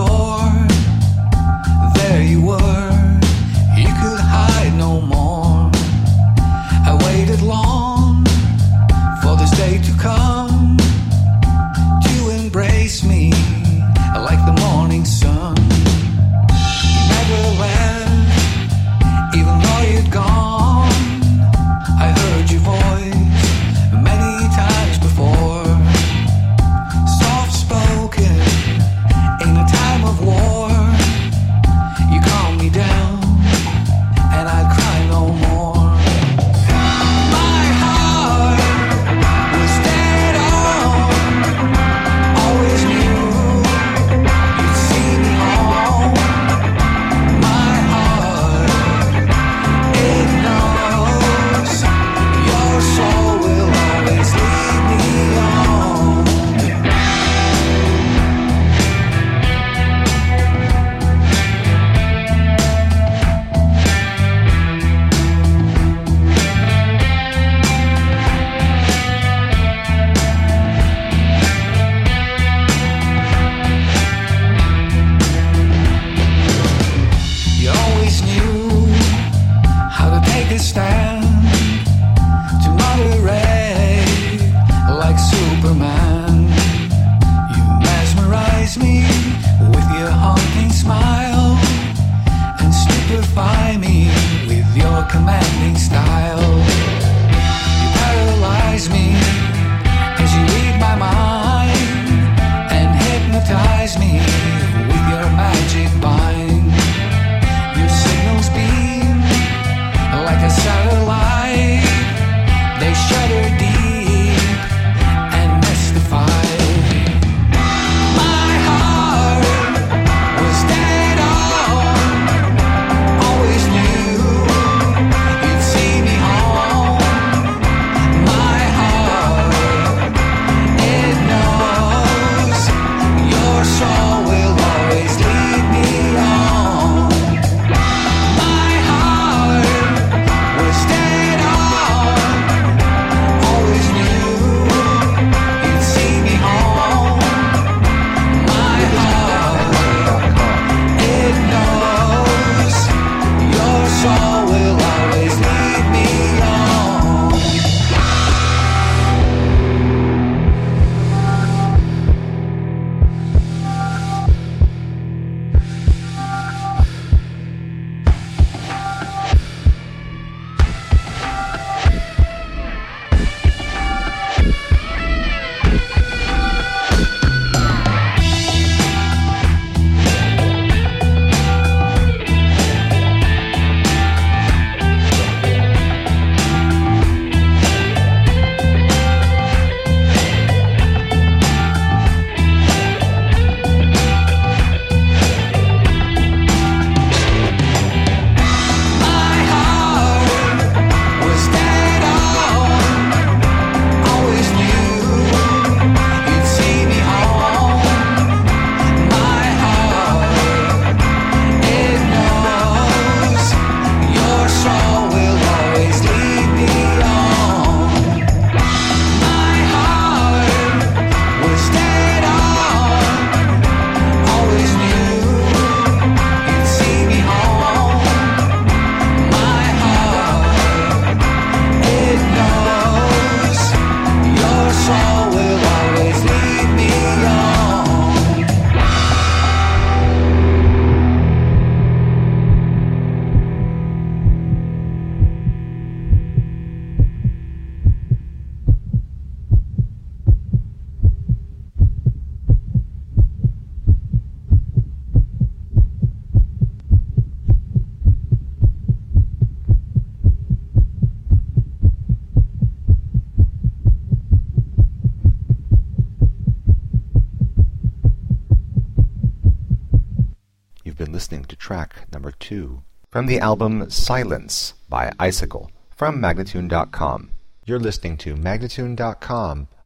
door. There you were, you could hide no more. I waited long for this day to come, to embrace me like the morning sun. You never left, even though you'd gone. I heard your voice many times before, soft spoken in a time of war. You calmed me down and I'd cry no more. My heart was dead on, always knew you'd see me home. My heart, it knows your soul will always lead me on. You always knew how to take a stand, to moderate like Superman. You mesmerize me with your haunting smile, and stupefy me with your commanding style. You paralyze me as you read my mind, and hypnotize me with your magic mind. Your signals beam like a satellite. They shudder deep and mystify. My heart was dead on, always knew you'd see me home. My heart, it knows your soul will always lead me on. My heart was dead on, always knew you'd see me home. My heart, it knows your soul will always lead me on. My heart was dead on, always knew you'd see me home. My heart, it knows your soul will always lead me on. My heart was dead on, always knew you'd see me home. My heart, it knows your soul will always lead me on. You've been listening to track number 2 from the album Silence by Icicle from Magnatune.com. You're listening to Magnatune.com